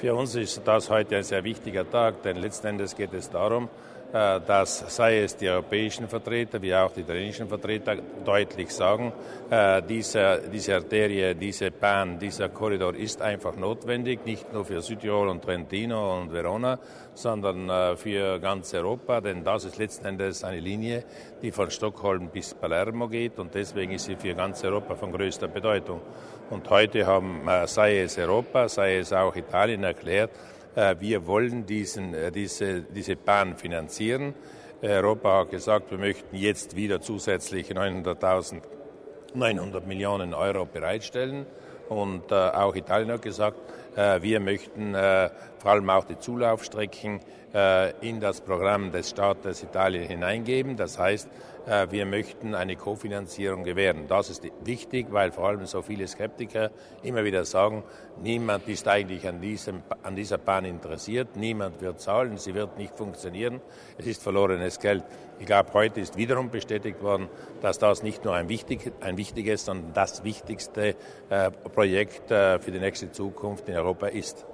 Für uns ist das heute ein sehr wichtiger Tag, denn letzten Endes geht es darum, dass, sei es die europäischen Vertreter wie auch die italienischen Vertreter, deutlich sagen, diese Arterie, diese Bahn, dieser Korridor ist einfach notwendig, nicht nur für Südtirol und Trentino und Verona, sondern für ganz Europa, denn das ist letzten Endes eine Linie, die von Stockholm bis Palermo geht und deswegen ist sie für ganz Europa von größter Bedeutung. Und heute haben, sei es Europa, sei es auch Italien erklärt, wir wollen diese Bahn finanzieren. Europa hat gesagt, wir möchten jetzt wieder zusätzlich 900 Millionen Euro bereitstellen. Und auch Italien hat gesagt, wir möchten vor allem auch die Zulaufstrecken in das Programm des Staates Italien hineingeben. Das heißt, wir möchten eine Kofinanzierung gewähren. Das ist wichtig, weil vor allem so viele Skeptiker immer wieder sagen, niemand ist eigentlich an dieser Bahn interessiert, niemand wird zahlen, sie wird nicht funktionieren, es ist verlorenes Geld. Ich glaube, heute ist wiederum bestätigt worden, dass das nicht nur ein wichtiges, sondern das wichtigste Projekt für die nächste Zukunft in Europa ist.